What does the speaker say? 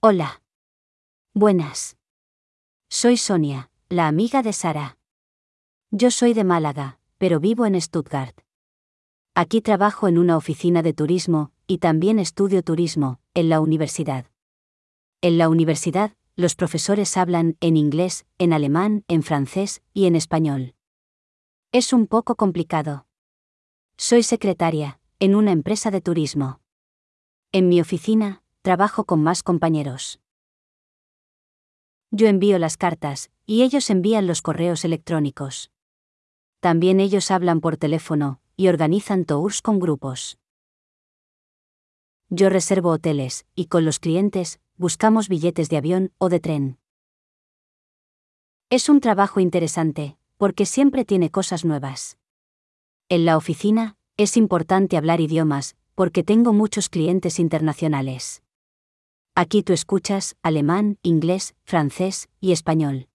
Hola. Buenas. Soy Sonia, la amiga de Sara. Yo soy de Málaga, pero vivo en Stuttgart. Aquí trabajo en una oficina de turismo, y también estudio turismo, en la universidad. En la universidad, los profesores hablan en inglés, en alemán, en francés y en español. Es un poco complicado. Soy secretaria, en una empresa de turismo. En mi oficina, trabajo con más compañeros. Yo envío las cartas, y ellos envían los correos electrónicos. También ellos hablan por teléfono, y organizan tours con grupos. Yo reservo hoteles, y con los clientes, buscamos billetes de avión o de tren. Es un trabajo interesante, porque siempre tiene cosas nuevas. En la oficina, es importante hablar idiomas, porque tengo muchos clientes internacionales. Aquí tú escuchas alemán, inglés, francés y español.